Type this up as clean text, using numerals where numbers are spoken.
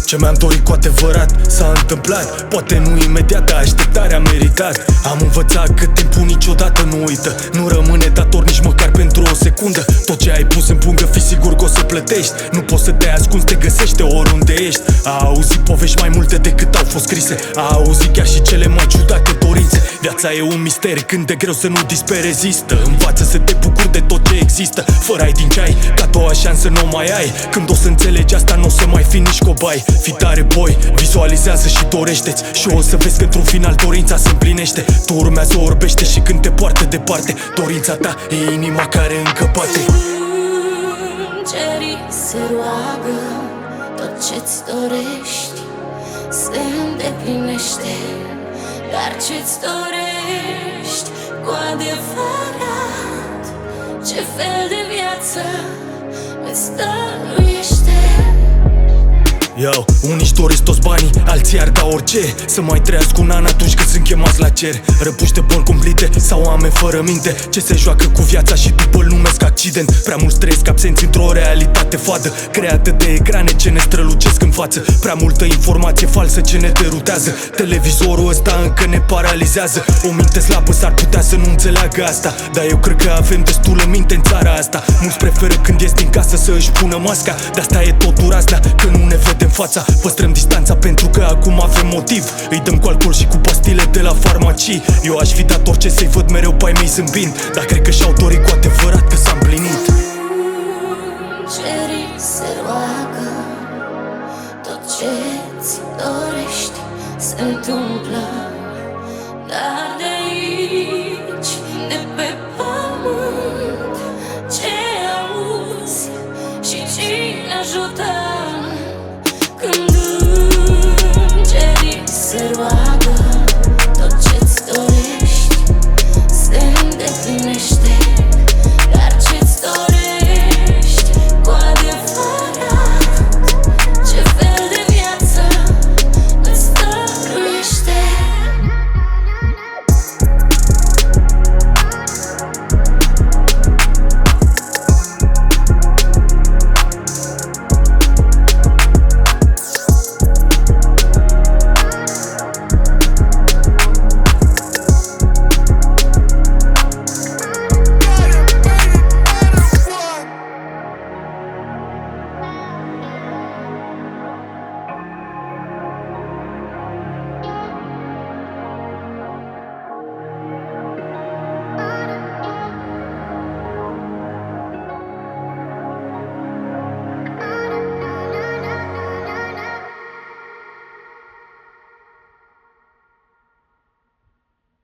Ce mi-am dorit cu adevărat s-a întâmplat. Poate nu imediat, dar așteptarea a meritat. Am învățat că timpul niciodată nu uită. Nu rămâne dator nici măcar pentru o secundă. Tot ce ai pus în pungă, fii sigur că o să plătești. Nu poți să te ascunzi, te găsește oriunde ești. A auzit povești mai multe decât au fost scrise. A auzit chiar și cele mai ciudate dorințe. Viața e un mister, când de greu să nu disperi, rezistă. Învață să te bucuri de tot ce există. Fără ai din ce ai, ca a doua șansă nu mai ai. Când o să înțelegi asta, nu o să mai fi nici cobai. Fii tare, boy, vizualizează și dorește-ți. Și o să vezi că într-un final dorința se împlinește. Tu urmează, orbește și când te poartă departe, dorința ta e inima care încă bate. Îngerii se roagă, tot ce-ți dorești se îndeplinește. Dar ce-ți dorești cu adevărat? Ce fel de viață îți dăruiește? Yo, unii-și doresc toți banii, alții ar da orice. Să mai trăiască un an atunci când sunt chemați la cer. Răpuși de boli cumplite sau oameni fără minte, ce se joacă cu viața și după îl numesc accident. Prea mulți trăiesc absenți într-o realitate fadă, creată de ecrane ce ne strălucesc în față. Prea multă informație falsă ce ne derutează. Televizorul ăsta încă ne paralizează. O minte slabă s-ar putea să nu înțeleagă asta, dar eu cred că avem destulă minte în țara asta. Mulți preferă când ies din casă să își pună masca, de asta e tot durazna, că nu ne vedem fața. Păstrăm distanța pentru că acum avem motiv. Îi dăm cu alcool și cu pastile de la farmacii. Eu aș fi dat orice să-i văd mereu pe ai mei zâmbind, dar cred că și-au dorit cu adevărat că s-a împlinit.